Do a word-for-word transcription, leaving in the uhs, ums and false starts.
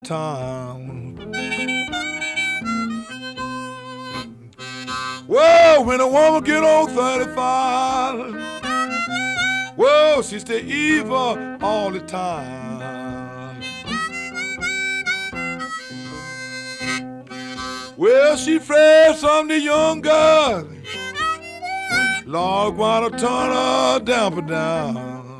town. Whoa, when a woman get on thirty-five, whoa, she stay evil all the time. Well, she afraid some of the young girls, Lord, wanna turn her down for down.